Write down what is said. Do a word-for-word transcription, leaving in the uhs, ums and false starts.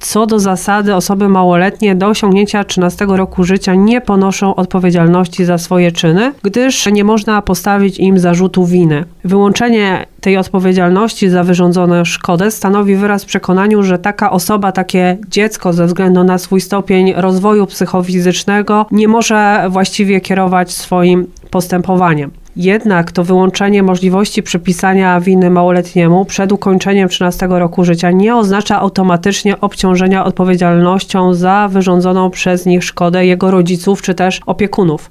co do zasady osoby małoletnie do osiągnięcia trzynastego roku życia nie ponoszą odpowiedzialności za swoje czyny, gdyż nie można postawić im zarzutu winy. Wyłączenie tej odpowiedzialności za wyrządzoną szkodę stanowi wyraz przekonaniu, że taka osoba, takie dziecko ze względu na swój stopień rozwoju psychofizycznego nie może właściwie kierować swoim postępowaniem. Jednak to wyłączenie możliwości przypisania winy małoletniemu przed ukończeniem trzynastego roku życia nie oznacza automatycznie obciążenia odpowiedzialnością za wyrządzoną przez nich szkodę jego rodziców czy też opiekunów.